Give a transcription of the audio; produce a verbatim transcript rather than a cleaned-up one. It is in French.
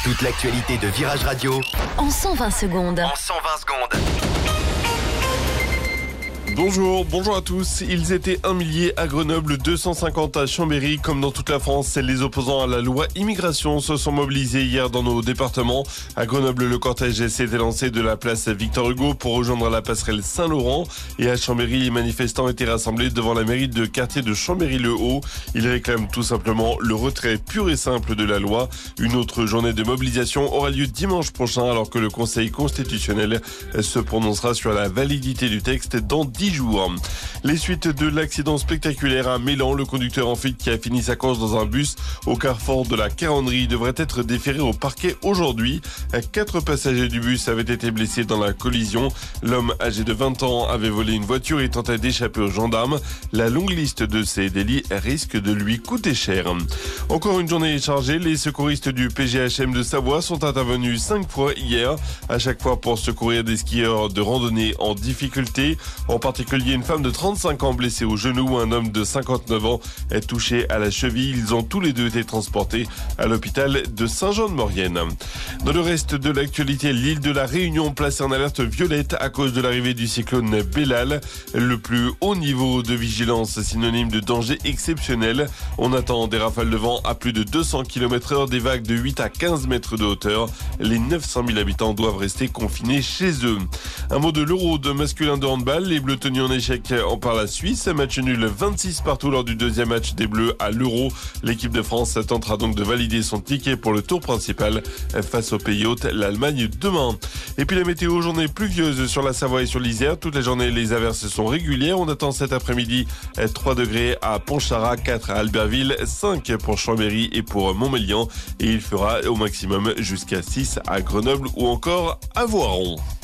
Toute l'actualité de Virage Radio en cent vingt secondes. En cent vingt secondes. Bonjour, bonjour à tous. Ils étaient un millier à Grenoble, deux cent cinquante à Chambéry. Comme dans toute la France, les opposants à la loi immigration se sont mobilisés hier dans nos départements. À Grenoble, le cortège s'était lancé de la place Victor Hugo pour rejoindre la passerelle Saint-Laurent. Et à Chambéry, les manifestants étaient rassemblés devant la mairie de quartier de Chambéry-le-Haut. Ils réclament tout simplement le retrait pur et simple de la loi. Une autre journée de mobilisation aura lieu dimanche prochain alors que le Conseil constitutionnel se prononcera sur la validité du texte dans dix jours. Les suites de l'accident spectaculaire à Mélan, le conducteur en fuite qui a fini sa course dans un bus au carrefour de la Caronnerie devrait être déféré au parquet aujourd'hui. Quatre passagers du bus avaient été blessés dans la collision. L'homme âgé de vingt ans avait volé une voiture et tentait d'échapper aux gendarmes. La longue liste de ces délits risque de lui coûter cher. Encore une journée chargée, les secouristes du P G H M de Savoie sont intervenus cinq fois hier, à chaque fois pour secourir des skieurs de randonnée en difficulté. En particulier une femme de trente-cinq ans blessée au genou, un homme de cinquante-neuf ans est touché à la cheville. Ils ont tous les deux été transportés à l'hôpital de Saint-Jean-de-Maurienne. Dans le reste de l'actualité, l'île de la Réunion placée en alerte violette à cause de l'arrivée du cyclone Bellal. Le plus haut niveau de vigilance, synonyme de danger exceptionnel. On attend des rafales de vent à plus de deux cents kilomètres heure, des vagues de huit à quinze mètres de hauteur. Les neuf cent mille habitants doivent rester confinés chez eux. Un mot de l'Euro de masculin de handball. Les Bleus tenus en échec par la Suisse. Match nul vingt-six partout lors du deuxième match des Bleus à l'Euro. L'équipe de France tentera donc de valider son ticket pour le tour principal face au pays hôte, l'Allemagne, demain. Et puis la météo, journée pluvieuse sur la Savoie et sur l'Isère. Toute la journée, les averses sont régulières. On attend cet après-midi trois degrés à Pontcharrat, quatre à Albertville, cinq pour Chambéry et pour Montmélian. Et il fera au maximum jusqu'à six à Grenoble ou encore à Voiron.